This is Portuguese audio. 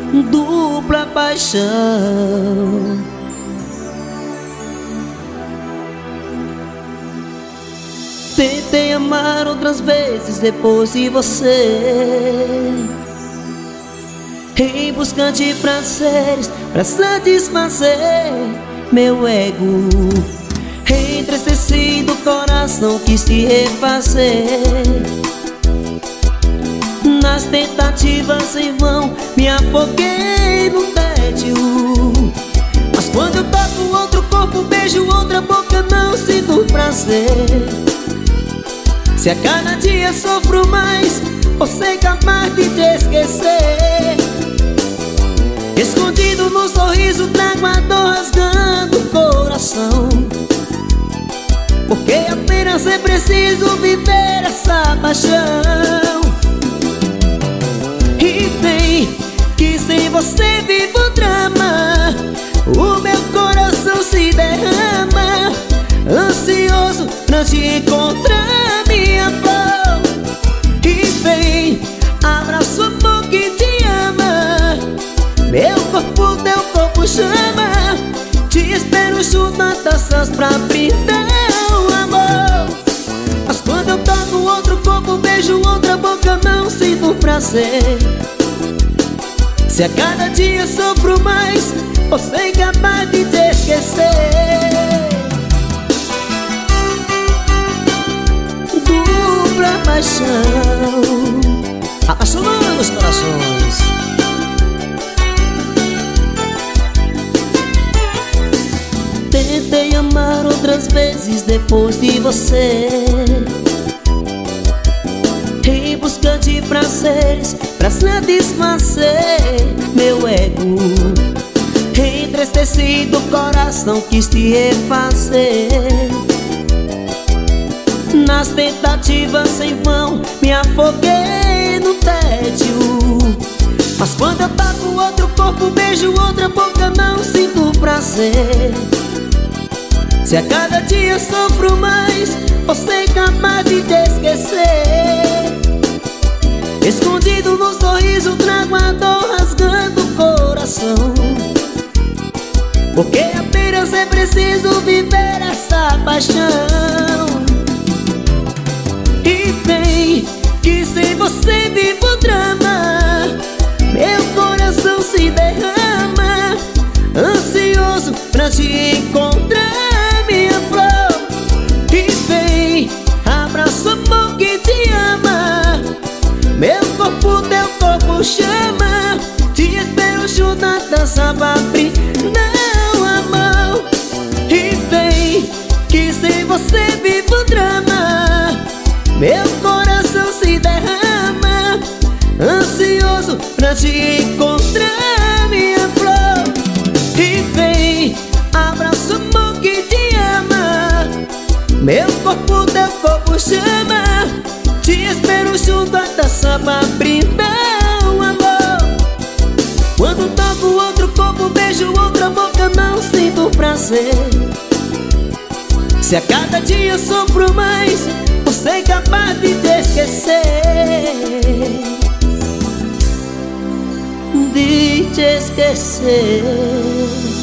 dupla paixão. Tentei amar outras vezes depois de você, em busca de prazeres pra satisfazer meu ego. Entristecido o coração quis te refazer, nas tentativas em vão me afoguei no tédio. Mas quando eu toco outro corpo, beijo outra boca, não sinto prazer. Se a cada dia sofro mais, você capaz de te esquecer. Escondido no sorriso trago a dor rasgando o coração, porque apenas é preciso viver essa paixão. E bem que sem você vivo o drama, o meu coração se derrama, ansioso pra te encontrar, minha flor. E vem, abraço a boca que te ama, meu corpo, teu corpo chama. Te espero junto a taças pra brindar o amor. Mas quando eu toco outro corpo, beijo outra boca, não sinto prazer. Se a cada dia sofro mais, você é capaz de te esquecer. Dupla paixão, apaixonando os corações. Tentei amar outras vezes depois de você, em busca de prazeres pra satisfazer meu ego. Entristecido o coração quis te refazer, nas tentativas em vão me afoguei no tédio. Mas quando eu toco outro corpo, beijo outra boca, não sinto prazer. Se a cada dia sofro mais, você é capaz de te esquecer. Escondido no sorriso trago a dor rasgando o coração, porque apenas é preciso viver essa paixão. E bem que sem você vivo o drama, meu coração se derrama, ansioso pra te encontrar, minha flor. E vem, abraço amor que te ama, meu corpo, teu corpo chama. Te espero junto a taça pra brindar o amor. E vem, que sem você vivo o drama, meu coração se derrama, ansioso pra te encontrar, minha flor. E vem, abraço amor que te ama, meu corpo, teu corpo chama. Te espero junto a taça pra brindar o amor. Quando toco outro corpo, beijo outra boca, não sinto prazer. Se a cada dia sofro mais, você é capaz de te esquecer. De te esquecer.